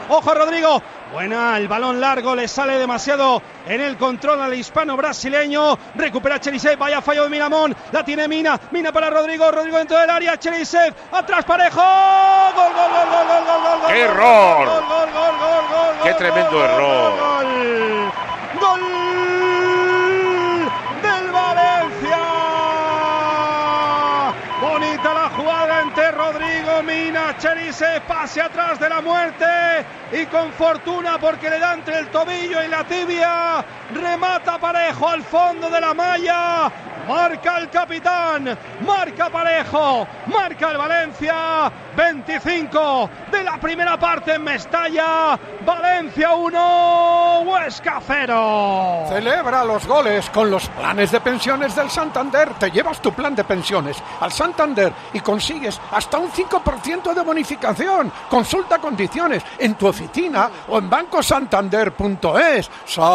Ojo Rodrigo. Buena, el balón largo le sale demasiado en el control al hispano-brasileño. Recupera Cherisev, vaya fallo de Miramón. La tiene Mina para Rodrigo. Rodrigo dentro del área, Cherisev, atrás Parejo. Gol, gol, gol, gol, gol, gol, gol. ¡Qué error! Gol, gol, gol, gol, gol. ¡Qué tremendo error! Gol del Valencia. Bonita la jugada entre Rodrigo, Mina, Cherisev, pase atrás de la muerte y con fortuna porque le da entre el tobillo y la tibia, remata Parejo al fondo de la malla, marca el capitán, marca Parejo, marca el Valencia, 25 de la primera parte en Mestalla, Valencia 1, Huesca 0. Celebra los goles con los planes de pensiones del Santander. Te llevas tu plan de pensiones al Santander y consigues hasta un 5% de bonificación. Consulta condiciones en tu oficina o en bancosantander.es.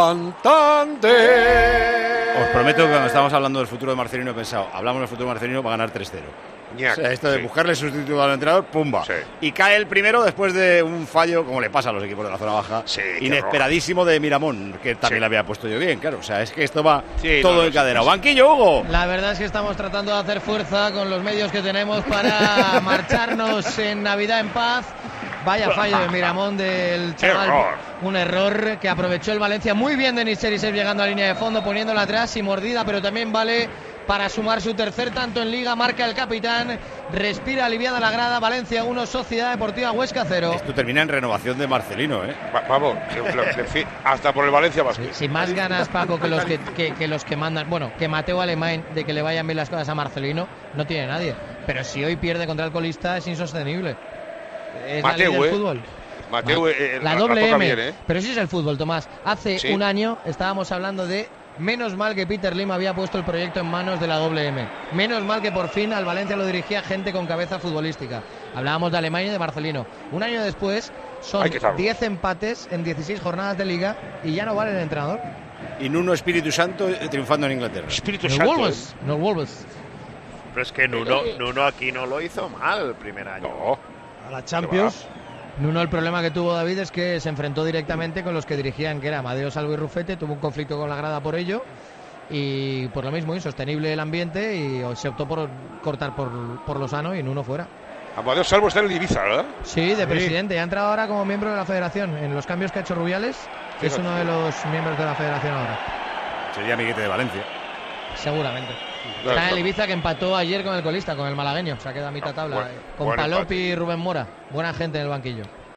Santander. Os prometo que cuando estábamos hablando del futuro de Marcelino he pensado, hablamos del futuro de Marcelino, va a ganar 3-0. O sea, esto de buscarle sustituto al entrenador, ¡pumba! Sí. Y cae el primero después de un fallo, como le pasa a los equipos de la zona baja, inesperadísimo de Miramón, que también le había puesto yo bien, claro. O sea, es que esto va todo encadenado. ¡Banquillo, Hugo! La verdad es que estamos tratando de hacer fuerza con los medios que tenemos para marcharnos en Navidad en paz. Vaya fallo de Miramón del chaval. Un error que aprovechó el Valencia muy bien. Denis Cherisev llegando a línea de fondo, poniéndola atrás y mordida, pero también vale para sumar su tercer tanto en Liga. Marca el capitán, respira aliviada la grada. Valencia 1, Sociedad Deportiva Huesca 0. Esto termina en renovación de Marcelino, ¿eh? Vamos, hasta por el Valencia Basket. Sin más ganas, Paco, que los que mandan, bueno, que Mateo Alemán de que le vayan bien las cosas a Marcelino, no tiene nadie. Pero si hoy pierde contra el colista es insostenible. Es Mateo, la ley del fútbol. Mateo, la doble M. Bien, Pero sí es el fútbol, Tomás. Hace un año estábamos hablando de menos mal que Peter Lim había puesto el proyecto en manos de la doble M. Menos mal que por fin al Valencia lo dirigía gente con cabeza futbolística. Hablábamos de Alemania y de Marcelino. Un año después son 10 empates en 16 jornadas de Liga y ya no vale el entrenador. Y Nuno Espíritu Santo triunfando en Inglaterra. Espíritu Santo. No Wolves. Pero es que Nuno aquí no lo hizo mal el primer año. No. A la Champions. Nuno, el problema que tuvo David es que se enfrentó directamente con los que dirigían, que era Amadeo Salvo y Rufete, tuvo un conflicto con la grada por ello y por lo mismo insostenible el ambiente y se optó por cortar por lo sano y Nuno fuera. Amadeo Salvo está en el Ibiza, ¿verdad? Sí, de presidente, y ha entrado ahora como miembro de la federación en los cambios que ha hecho Rubiales, que es uno de los miembros de la federación ahora. Sería amiguete de Valencia. Seguramente. Está en el Ibiza, que empató ayer con el colista, con el malagueño. Se ha quedado a mitad tabla. Con Palop y Rubén Mora. Buena gente en el banquillo.